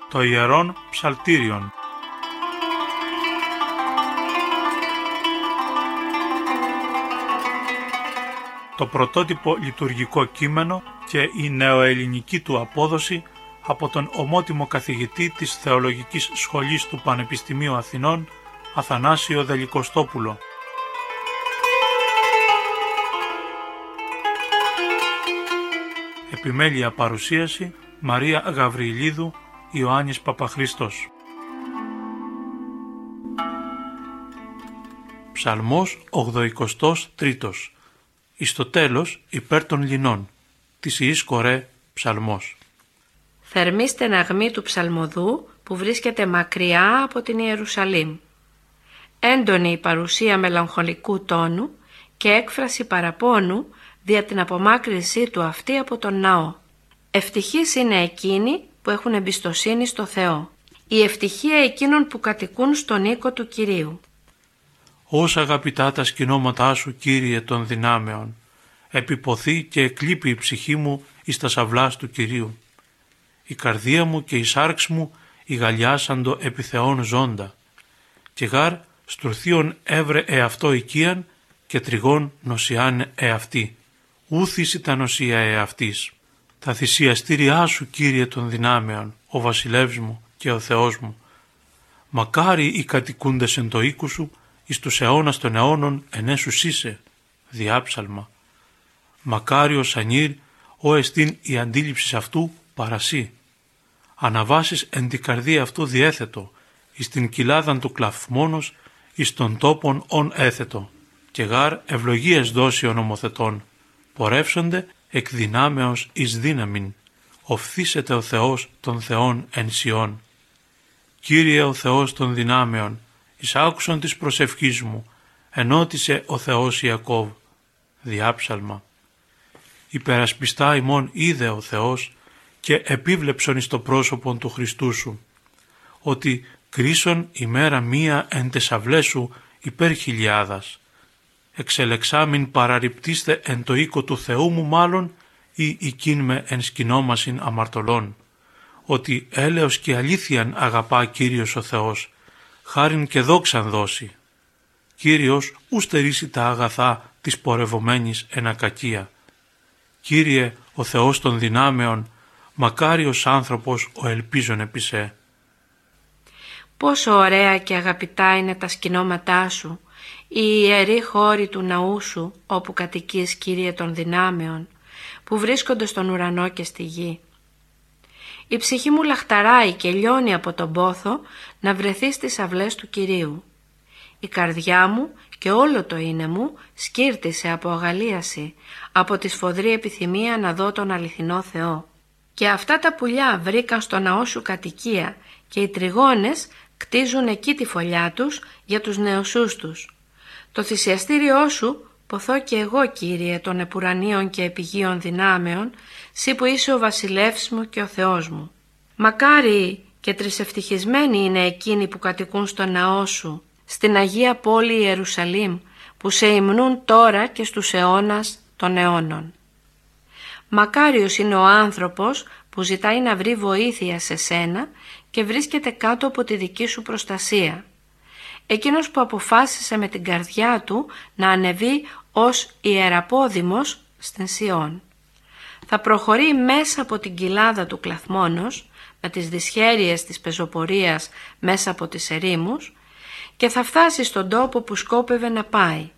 το Ιερόν Ψαλτήριον. Το πρωτότυπο λειτουργικό κείμενο και η νεοελληνική του απόδοση από τον ομότιμο καθηγητή της Θεολογικής Σχολής του Πανεπιστημίου Αθηνών, Αθανάσιο Δελικοστόπουλο. Επιμέλεια παρουσίαση Μαρία Γαβριηλίδου, Ιωάννης Παπαχρήστος. Ψαλμός 83. Εις το τέλος υπέρ των λινών. Της Ιης Κορέ ψαλμός. Θερμή στεναγμή του ψαλμοδού που βρίσκεται μακριά από την Ιερουσαλήμ. Έντονη η παρουσία μελαγχολικού τόνου και έκφραση παραπόνου δια την απομάκρυνσή του αυτή από τον ναό. Ευτυχείς είναι εκείνοι που έχουν εμπιστοσύνη στο Θεό. Η ευτυχία εκείνων που κατοικούν στον οίκο του Κυρίου. Όσα αγαπητά τα σκηνώματά σου, Κύριε των δυνάμεων, επιποθεί και εκλείπει η ψυχή μου εις τα σαυλάς του Κυρίου. Η καρδία μου και η σάρξ μου ηγαλιάσαντο επί Θεών ζώντα, και γάρ στουρθίον έβρε εαυτό οικίαν και τριγών νοσιάν εαυτή. Ούθηση τα νοσία εαυτής. Τα θυσιαστήριά σου, Κύριε των δυνάμεων, ο βασιλεύς μου και ο Θεός μου. Μακάρι οι κατοικούντες εν το οίκου σου, εις τους αιώνας των αιώνων ενέσους είσαι, διάψαλμα. Μακάριος ανήρ, ο εστίν η αντίληψη αυτού παρασύ. Αναβάσεις εν την καρδία αυτού διέθετο, εις την κοιλάδαν του κλαφμόνος, εις των τόπων ον έθετο, και γάρ ευλογίες δώσει ο νομοθετών, πορεύσονται εκ δυνάμεως εις δύναμην, οφθήσεται ο Θεός των Θεών εν Σιών. Κύριε ο Θεός των δυνάμεων, εις άκουσον της προσευχής μου, ενώτησε ο Θεός Ιακώβ, διάψαλμα. Υπερασπιστά ημών είδε ο Θεός και επίβλεψον εις το πρόσωπον του Χριστού σου, ότι κρίσον ημέρα μία εν τες αυλές σου υπέρ χιλιάδας. Εξελεξάμην παραρριπτήστε εν το οίκο του Θεού μου μάλλον ή οικίν με εν σκηνόμασιν αμαρτωλών, ότι έλεος και αλήθειαν αγαπά Κύριος ο Θεός, χάριν και δόξαν δώσει. Κύριος ου στερήσει τα αγαθά της πορευομένης εν ακακία. Κύριε ο Θεός των δυνάμεων, μακάριος άνθρωπος ο ελπίζων επί σε. Πόσο ωραία και αγαπητά είναι τα σκηνώματά σου, οι ιεροί χώροι του ναού σου, όπου κατοικείς, Κύριε των δυνάμεων, που βρίσκονται στον ουρανό και στη γη. Η ψυχή μου λαχταράει και λιώνει από τον πόθο να βρεθεί στις αυλές του Κυρίου. Η καρδιά μου και όλο το είναι μου σκύρτησε από αγαλίαση, από τη σφοδρή επιθυμία να δω τον αληθινό Θεό. Και αυτά τα πουλιά βρήκαν στο ναό σου κατοικία και οι τριγώνες κτίζουν εκεί τη φωλιά τους για τους νεοσούς τους. Το θυσιαστήριό σου ποθώ και εγώ, Κύριε των επουρανίων και επιγείων δυνάμεων, σύ που είσαι ο βασιλεύς μου και ο Θεός μου. Μακάρι και τρισευτυχισμένοι είναι εκείνοι που κατοικούν στο ναό σου, στην Αγία Πόλη Ιερουσαλήμ, που σε υμνούν τώρα και στους αιώνας των αιώνων. Μακάριος είναι ο άνθρωπος που ζητάει να βρει βοήθεια σε σένα και βρίσκεται κάτω από τη δική σου προστασία. Εκείνος που αποφάσισε με την καρδιά του να ανεβεί ως ιεραπόδημος στην Σιών. Θα προχωρεί μέσα από την κοιλάδα του κλαθμόνος, με τις δυσχέρειες της πεζοπορίας μέσα από τις ερήμους, και θα φτάσει στον τόπο που σκόπευε να πάει.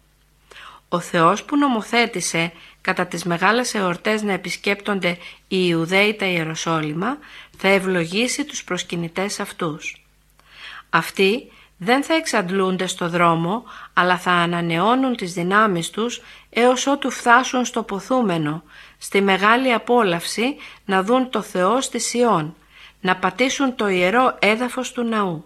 Ο Θεός που νομοθέτησε κατά τις μεγάλες εορτές να επισκέπτονται οι Ιουδαίοι τα Ιεροσόλυμα, θα ευλογήσει τους προσκυνητές αυτούς. Αυτοί δεν θα εξαντλούνται στο δρόμο, αλλά θα ανανεώνουν τις δυνάμεις τους έως ότου φτάσουν στο ποθούμενο, στη μεγάλη απόλαυση να δουν το Θεό στη Σιών, να πατήσουν το ιερό έδαφος του ναού.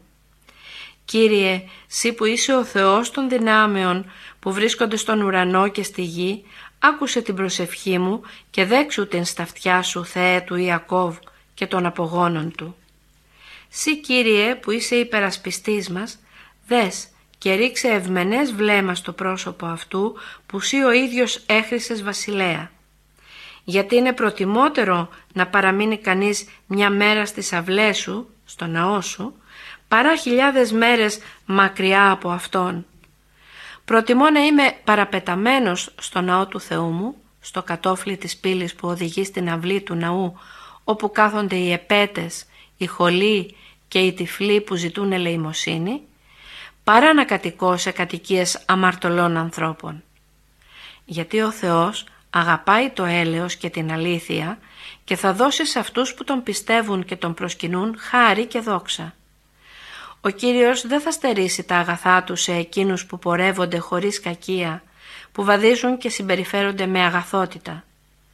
Κύριε, Συ που είσαι ο Θεός των δυνάμεων που βρίσκονται στον ουρανό και στη γη, άκουσε την προσευχή μου και δέξου την στα αυτιά σου, Θεέ του Ιακώβ και των απογόνων του. Συ, Κύριε, που είσαι υπερασπιστής μας, δες και ρίξε ευμενές βλέμμα στο πρόσωπο αυτού που Συ ο ίδιος έχρισες βασιλέα. Γιατί είναι προτιμότερο να παραμείνει κανείς μια μέρα στις αυλές σου στο ναό σου, παρά χιλιάδες μέρες μακριά από Αυτόν. Προτιμώ να είμαι παραπεταμένος στο ναό του Θεού μου, στο κατόφλι της πύλης που οδηγεί στην αυλή του ναού, όπου κάθονται οι επέτες, οι χωλοί και οι τυφλοί που ζητούν ελεημοσύνη, παρά να κατοικώ σε κατοικίες αμαρτωλών ανθρώπων. Γιατί ο Θεός αγαπάει το έλεος και την αλήθεια και θα δώσει σε αυτούς που τον πιστεύουν και τον προσκυνούν χάρη και δόξα. Ο Κύριος δεν θα στερήσει τα αγαθά του σε εκείνους που πορεύονται χωρίς κακία, που βαδίζουν και συμπεριφέρονται με αγαθότητα.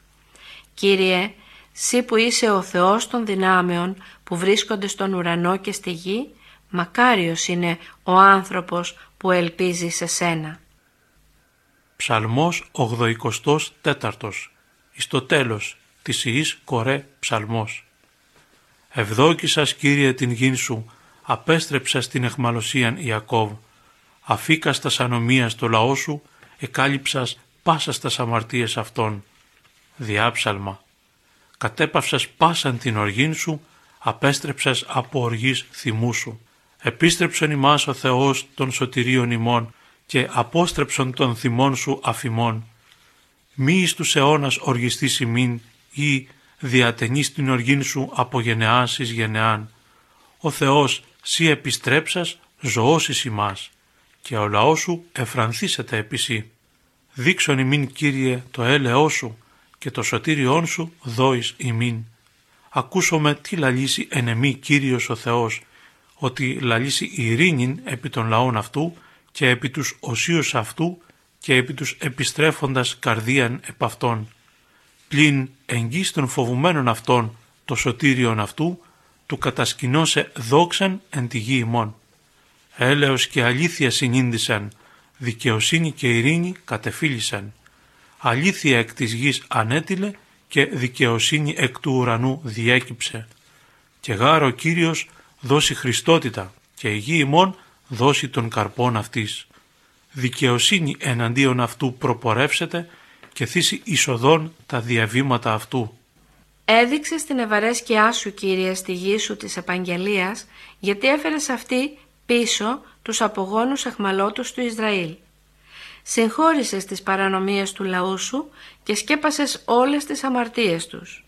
Κύριε, Συ που είσαι ο Θεός των δυνάμεων που βρίσκονται στον ουρανό και στη γη, μακάριος είναι ο άνθρωπος που ελπίζει σε σένα. Ψαλμός 84. Εις το τέλος της Ιης Κορέ ψαλμός. Ευδόκησας, Κύριε, την γην σου, απέστρεψας την εχμαλωσίαν Ιακώβ, αφήκας τας ανομίας το λαό σου, εκάλυψας πάσας τας αμαρτίες αυτών. Διάψαλμα. Κατέπαυσας πάσαν την οργήν σου, απέστρεψας από οργής θυμού σου. Επίστρεψον ημάς ο Θεός των σωτηρίων ημών και απόστρεψον των θυμών σου αφημών. Μη εις τους αιώνας οργιστής ημίν ή διατενείς την οργήν σου από γενεάς εις γενεάν. Ο Θεός σύ επιστρέψας ζωώσεις ημάς και ο λαός σου εφρανθήσεται επί σύ. Δείξον ημίν, Κύριε, το έλεό σου και το σωτήριόν σου δόης ημίν. Ακούσομαι τι λαλήσει εν εμή Κύριος ο Θεός, ότι λαλήσει ειρήνην επί των λαών αυτού και επί τους οσίους αυτού και επί τους επιστρέφοντας καρδίαν επ' αυτών. Πλην εγγύς των φοβουμένων αυτών το σωτήριον αυτού, του κατασκηνώσε δόξαν εν τη γη ημών. Έλεος και αλήθεια συνήντησαν, δικαιοσύνη και ειρήνη κατεφύλησαν. Αλήθεια εκ της γης ανέτειλε και δικαιοσύνη εκ του ουρανού διέκυψε. Και γάρ ο Κύριος δώσει χριστότητα και η γη ημών δώσει τον καρπόν αυτής. Δικαιοσύνη εναντίον αυτού προπορεύσεται και θύσει εισοδόν τα διαβήματα αυτού. Έδειξες την ευαρέσκειά σου, Κύριε, στη γη σου της επαγγελίας, γιατί έφερες αυτή πίσω τους απογόνους αχμαλώτους του Ισραήλ. Συγχώρησες τις παρανομίες του λαού σου και σκέπασες όλες τις αμαρτίες τους.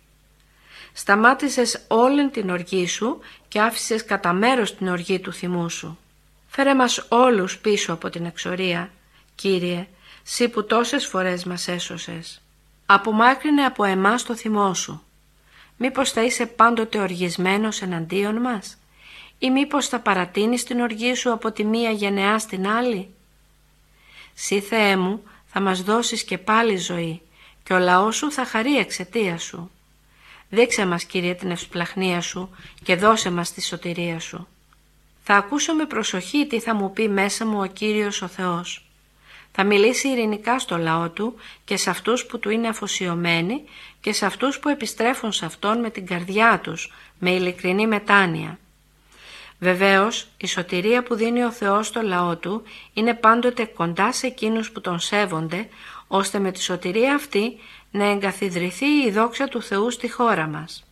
Σταμάτησες όλη την οργή σου και άφησες κατά μέρος την οργή του θυμού σου. Φέρε μας όλους πίσω από την εξορία, Κύριε, Συ που τόσες φορές μας έσωσες. Απομάκρυνε από εμάς το θυμό σου. Μήπως θα είσαι πάντοτε οργισμένος εναντίον μας, ή μήπως θα παρατείνεις την οργή σου από τη μία γενεά στην άλλη. Συ, Θεέ μου, θα μας δώσεις και πάλι ζωή και ο λαός σου θα χαρεί εξαιτίας σου. Δείξε μας, Κύριε, την ευσπλαχνία σου και δώσε μας τη σωτηρία σου. Θα ακούσω με προσοχή τι θα μου πει μέσα μου ο Κύριος ο Θεός. Θα μιλήσει ειρηνικά στο λαό του και σε αυτούς που του είναι αφοσιωμένοι και σε αυτούς που επιστρέφουν σε Αυτόν με την καρδιά τους, με ειλικρινή μετάνοια. Βεβαίως, η σωτηρία που δίνει ο Θεός στο λαό του είναι πάντοτε κοντά σε εκείνους που τον σέβονται, ώστε με τη σωτηρία αυτή να εγκαθιδρυθεί η δόξα του Θεού στη χώρα μας.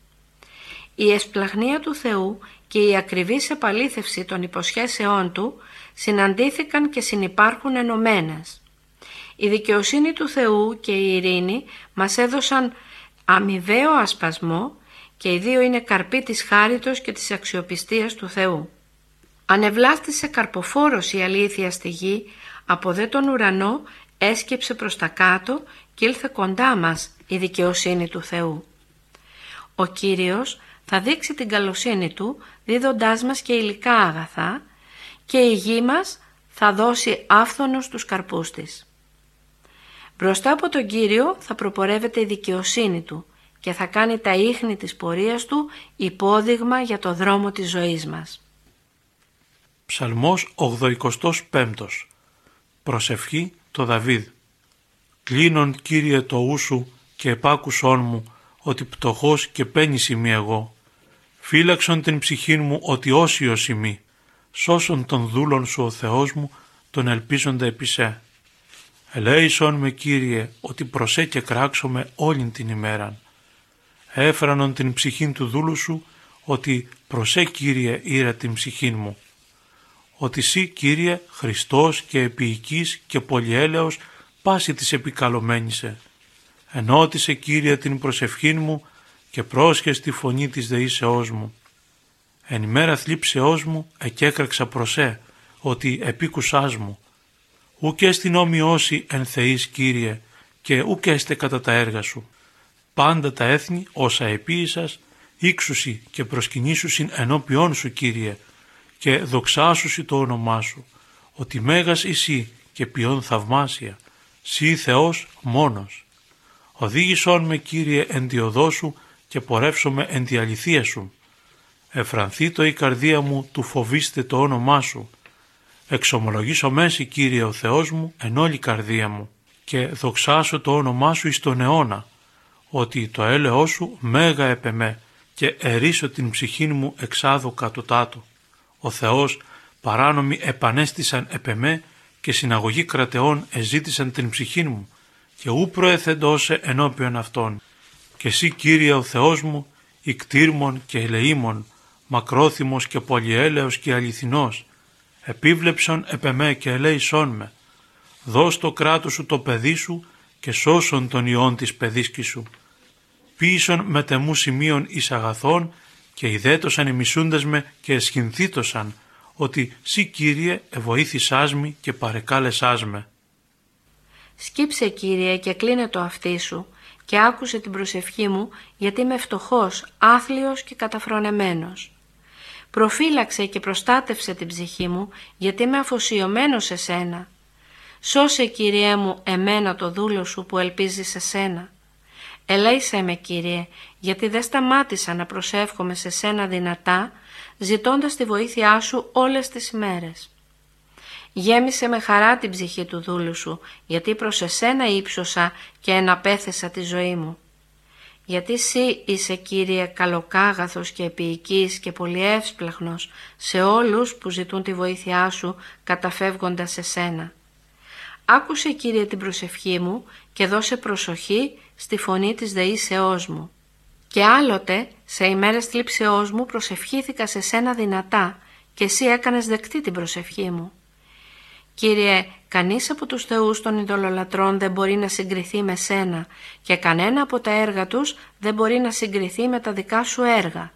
Η εσπλαχνία του Θεού και η ακριβής επαλήθευση των υποσχέσεών του συναντήθηκαν και συνυπάρχουν ενωμένες. Η δικαιοσύνη του Θεού και η ειρήνη μας έδωσαν αμοιβαίο ασπασμό και οι δύο είναι καρποί της χάριτος και της αξιοπιστίας του Θεού. Ανεβλάστησε καρποφόρος η αλήθεια στη γη, από δε τον ουρανό έσκυψε προς τα κάτω και ήλθε κοντά μας η δικαιοσύνη του Θεού. Ο Κύριος θα δείξει την καλοσύνη του δίδοντάς μας και υλικά αγαθά και η γη μας θα δώσει άφθονους τους καρπούς της. Μπροστά από τον Κύριο θα προπορεύεται η δικαιοσύνη του και θα κάνει τα ίχνη της πορείας του υπόδειγμα για το δρόμο της ζωής μας. Ψαλμός 85. Προσευχή το Δαβίδ. Κλείνον, Κύριε, το ου σου και επάκουσόν μου, ότι πτωχός και πένης είμαι εγώ. Φύλαξον την ψυχήν μου ότι όσιος είμαι. Σώσον τον δούλον σου ο Θεός μου, τον ελπίζοντα επί σε. Ελέησον με, Κύριε, ότι προσέ και κράξομαι όλην την ημέραν. Έφρανον την ψυχήν του δούλου σου, ότι «Προσέ Κύριε ήρα την ψυχήν μου», ότι «Σύ Κύριε Χριστός και επίοικης και πολυέλεος πάση της επικαλωμένησε, ενώτισε Κύριε την προσευχήν μου και πρόσχες τη φωνή της δεήσεώς μου. Εν ημέρα θλίψεώς μου εκέκραξα προσέ, ότι επίκουσάς μου. Ουκ έστιν όμοιόσι εν θεής Κύριε, και ουκ έστε κατά τα έργα σου. Πάντα τα έθνη όσα επίησας, ήξουσι και προσκυνήσουσιν ενώπιόν σου Κύριε, και δοξάσουσι το όνομά σου, ότι μέγας εσύ και ποιόν θαυμάσια, σύ Θεός μόνος. Οδήγησόν με Κύριε εν τη οδό σου και πορεύσομαι εν τη αληθεία σου. Εφρανθήτω η καρδία μου του φοβήστε το όνομά σου. Εξομολογήσω μέση Κύριε ο Θεός μου εν όλη καρδία μου και δοξάσω το όνομά σου εις τον αιώνα, ότι το έλεος σου μέγα επεμέ και ερίσω την ψυχήν μου εξάδω κατωτάτω. Ο Θεός παράνομοι επανέστησαν επεμέ και συναγωγή κρατεών εζήτησαν την ψυχήν μου και ου προεθεντώσε ενώπιον αυτών. Και εσύ Κύριε ο Θεός μου, ικτήρμον και ελεήμον, μακρόθυμος και πολυέλεος και αληθινός, επίβλεψον επεμέ και ελέησόν με. Δώσ' το κράτος σου το παιδί σου και σώσον τον ιόν της παιδίσκης σου. Ποίησον με τεμού σημείων εις αγαθών και ιδέτωσαν οι μισούντες με και εσχυνθήτωσαν, ότι «Σύ Κύριε εβοήθησάς μη και παρεκάλεσάς με». Σκύψε Κύριε και κλείνε το αυτί σου και άκουσε την προσευχή μου, γιατί είμαι φτωχός, άθλιος και καταφρονεμένος. Προφύλαξε και προστάτευσε την ψυχή μου, γιατί είμαι αφοσιωμένος σε σένα. Σώσε Κύριέ μου εμένα το δούλο σου που ελπίζει σε σένα. Ελέησέ με Κύριε, γιατί δεν σταμάτησα να προσεύχομαι σε σένα δυνατά, ζητώντας τη βοήθειά σου όλες τις ημέρες. Γέμισε με χαρά την ψυχή του δούλου σου, γιατί προς εσένα ύψωσα και εναπέθεσα τη ζωή μου. Γιατί εσύ είσαι Κύριε καλοκάγαθος και επίοικης και πολυεύσπλαχνος σε όλους που ζητούν τη βοήθειά σου καταφεύγοντας σε σένα. Άκουσε Κύριε την προσευχή μου και δώσε προσοχή στη φωνή της δεήσεώς μου. Και άλλοτε σε ημέρες θλίψεώς μου προσευχήθηκα σε σένα δυνατά και εσύ έκανες δεκτή την προσευχή μου. Κύριε, κανείς από τους θεούς των ειδωλολατρών δεν μπορεί να συγκριθεί με σένα και κανένα από τα έργα τους δεν μπορεί να συγκριθεί με τα δικά σου έργα.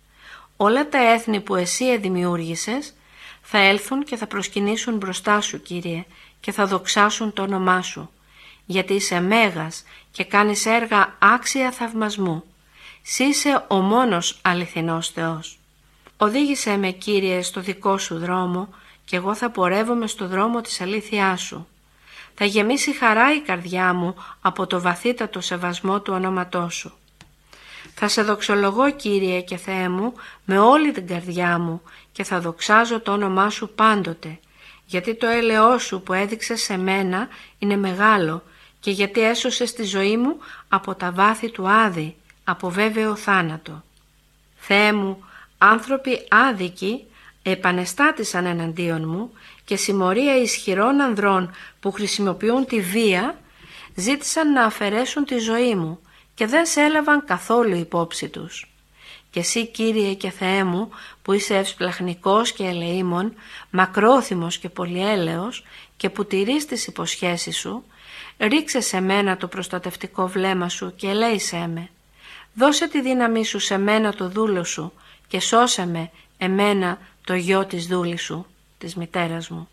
Όλα τα έθνη που εσύ εδημιούργησες θα έλθουν και θα προσκυνήσουν μπροστά σου, Κύριε, και θα δοξάσουν το όνομά σου, γιατί είσαι μέγας και κάνεις έργα άξια θαυμασμού. Συ είσαι ο μόνος αληθινός Θεός. Οδήγησέ με, Κύριε, στο δικό σου δρόμο και εγώ θα πορεύομαι στο δρόμο της αλήθειάς σου. Θα γεμίσει χαρά η καρδιά μου από το βαθύτατο σεβασμό του ονόματός σου. Θα σε δοξολογώ, Κύριε και Θεέ μου, με όλη την καρδιά μου και θα δοξάζω το όνομά σου πάντοτε, γιατί το έλεος σου που έδειξες σε μένα είναι μεγάλο και γιατί έσωσες τη ζωή μου από τα βάθη του Άδη, από βέβαιο θάνατο. Θεέ μου, άνθρωποι άδικοι επανεστάτησαν εναντίον μου και συμμορία ισχυρών ανδρών που χρησιμοποιούν τη βία ζήτησαν να αφαιρέσουν τη ζωή μου και δεν σε έλαβαν καθόλου υπόψη τους. Και εσύ, Κύριε και Θεέ μου, που είσαι ευσπλαχνικός και ελεήμων, μακρόθυμος και πολυέλεος και που τηρείς τις υποσχέσεις σου, ρίξε σε μένα το προστατευτικό βλέμμα σου και ελέησέ με. Δώσε τη δύναμή σου σε μένα το δούλο σου και σώσε με εμένα το γιο της δούλης σου, της μητέρας μου.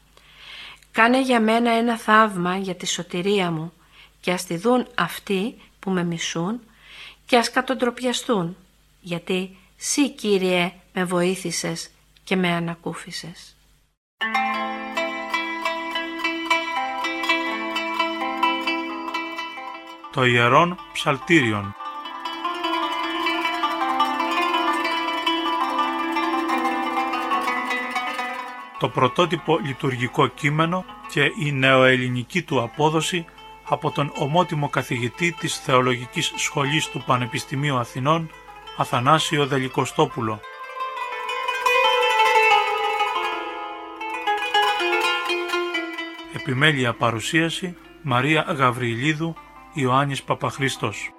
Κάνε για μένα ένα θαύμα για τη σωτηρία μου και ας τη δουν αυτοί που με μισούν και ας κατοντροπιαστούν, γιατί Συ, Κύριε, με βοήθησες και με ανακούφισες. Το Ιερόν Ψαλτήριον. Το πρωτότυπο λειτουργικό κείμενο και η νεοελληνική του απόδοση από τον ομότιμο καθηγητή της Θεολογικής Σχολής του Πανεπιστημίου Αθηνών, Αθανάσιο Δελικοστόπουλο. Επιμέλεια παρουσίαση Μαρία Γαβριηλίδου, Ιωάννης Παπαχρήστος.